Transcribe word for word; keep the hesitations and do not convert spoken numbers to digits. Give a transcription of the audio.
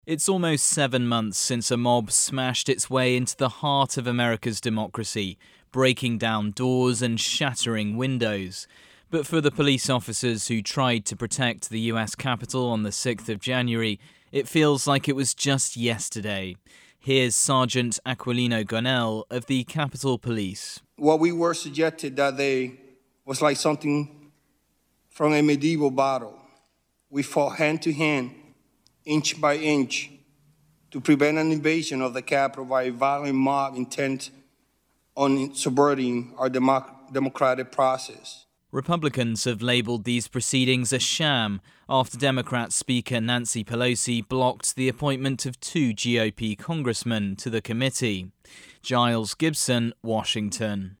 It's almost seven months since a mob smashed its way into the heart of America's democracy, breaking down doors and shattering windows. But for the police officers who tried to protect the U S Capitol on the sixth of January, it feels like it was just yesterday. Here's Sergeant Aquilino Gonell of the Capitol Police. What we were suggested that day was like something from a medieval battle. We fought hand to hand, inch by inch, to prevent an invasion of the Capitol by a violent mob intent on subverting our democ- democratic process. Republicans have labelled these proceedings a sham after Democrat Speaker Nancy Pelosi blocked the appointment of two G O P congressmen to the committee. Giles Gibson, Washington.